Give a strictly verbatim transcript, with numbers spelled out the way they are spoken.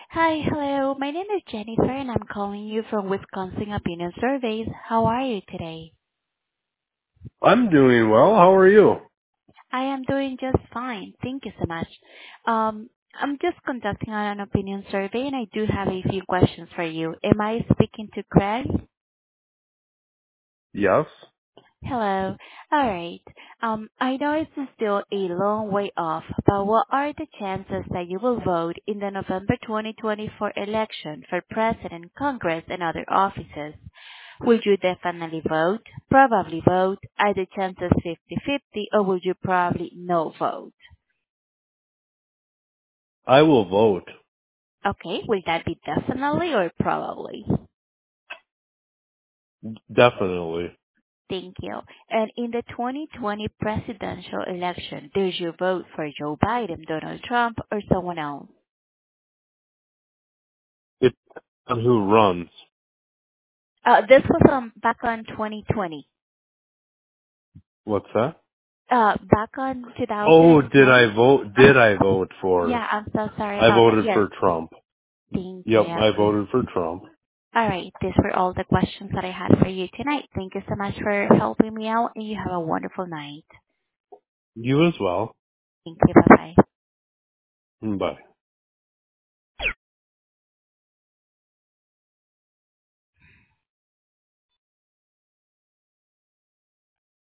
Hi, hello. My name is Jennifer, and I'm calling you from Wisconsin Opinion Surveys. How are you today? I'm doing well. How are you? I am doing just fine. Thank you so much. Um, I'm just conducting an opinion survey, and I do have a few questions for you. Am I speaking to Craig? Yes. Hello. All right. Um, I know it's still a long way off, but what are the chances that you will vote in the November twenty twenty-four election for President, Congress, and other offices? Would you definitely vote, probably vote, are the chances fifty-fifty, or would you probably no vote? I will vote. Okay, will that be definitely or probably? Definitely. Thank you. And in the twenty twenty presidential election, did you vote for Joe Biden, Donald Trump, or someone else? It's on who runs. Uh, this was um, back on twenty twenty. What's that? Uh, back on Oh, did two thousand ten? I vote? Uh, Did I vote for? yeah, I'm so sorry I about that. voted Yes, for Trump. thank Yep, you. I voted for Trump. All right. These were all the questions that I had for you tonight. Thank you so much for helping me out, and you have a wonderful night. You as well. Thank you. Bye-bye. Bye.